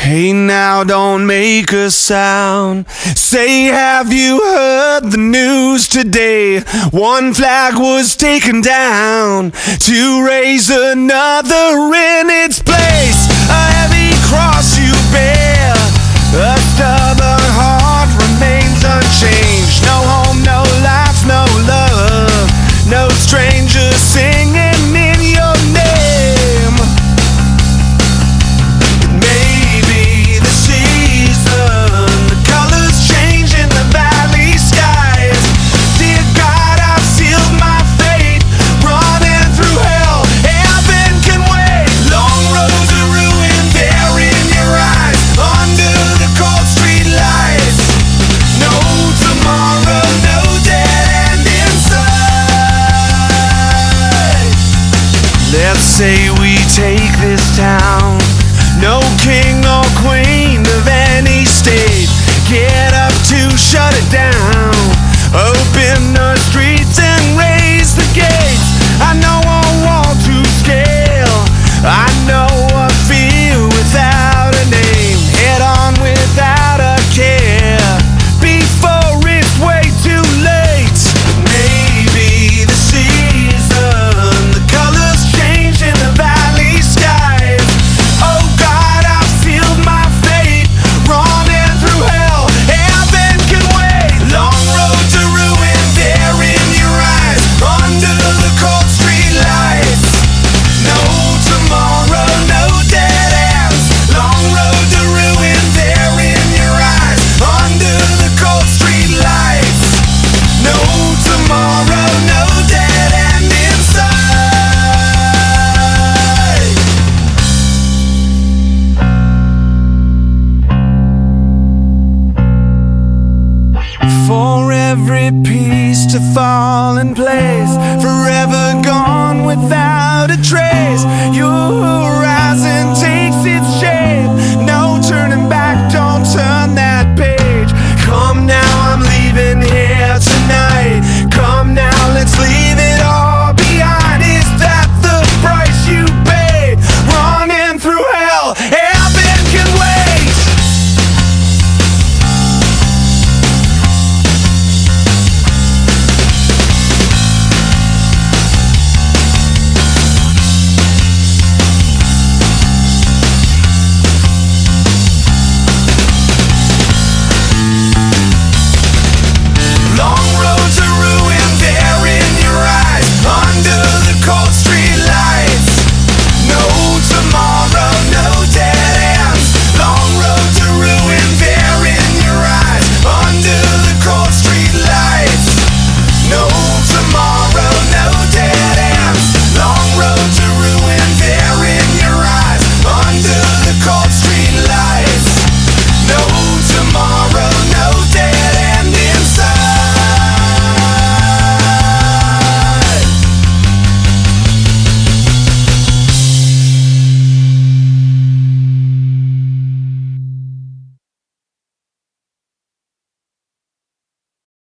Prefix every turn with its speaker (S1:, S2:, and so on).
S1: Hey now, don't make a sound. Say, have you heard the news today? One flag was taken down to raise another in its place. A heavy cross you bear, a stubborn heart remains unchanged. No home, no life, no love, no stranger singing in your name. Maybe the season, the colors change in the valley skies. Dear God, I've sealed my fate, running through hell. Heaven can wait. Long road to ruin there in your eyes, under the cold street lights. No tomorrow, no dead end inside. Let's say we take this town. No king or queen of any state get up to shut it down. Open the streets and raise the gates. I know a wall to scale, I know a fear without a name. Head on without a care, before it's way too late. Maybe the season, the colors change in the valley skies. Oh God, I've sealed my fate, running through hell. Heaven can wait. Long road to ruin there in your eyes, under the cold street lights. No tomorrow, no dead ends. Long road to ruin there in your eyes, under the cold street lights. No tomorrow, no dead end inside. For every piece to fall in place,